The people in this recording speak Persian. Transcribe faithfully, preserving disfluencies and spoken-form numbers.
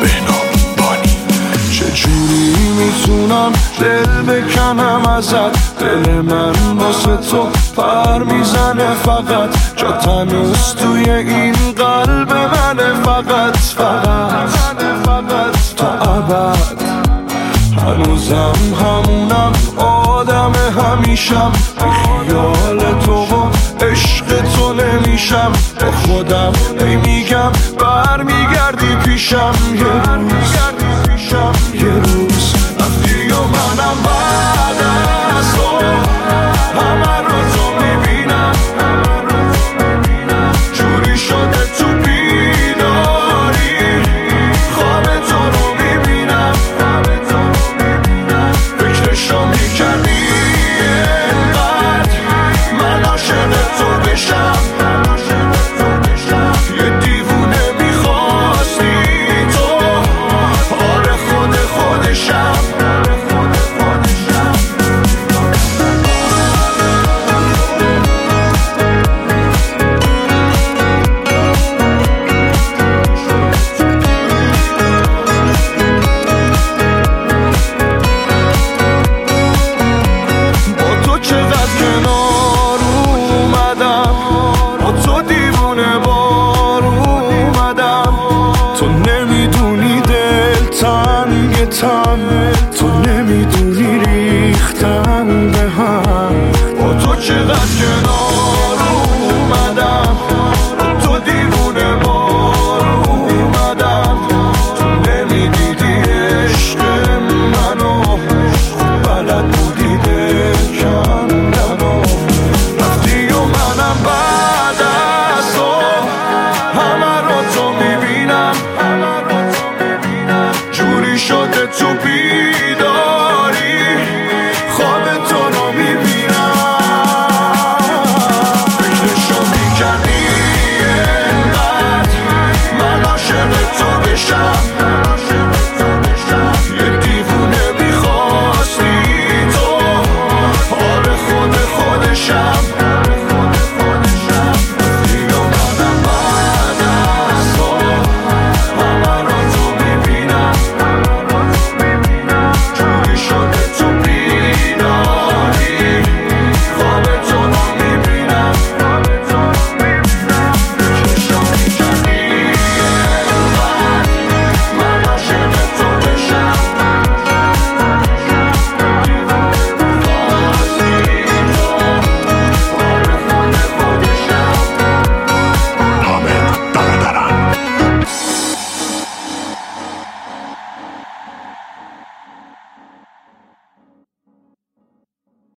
چجوری میتونم دل بکنم ازت، دل من واسه تو پر میزنه فقط، جا تنوز توی این قلب منه فقط فقط تا ابد. هنوزم همونم آدم همیشم، بی خیال تو و عشق تو نمیشم، با خودم هی میگم برمیگردی پیشم، یه روز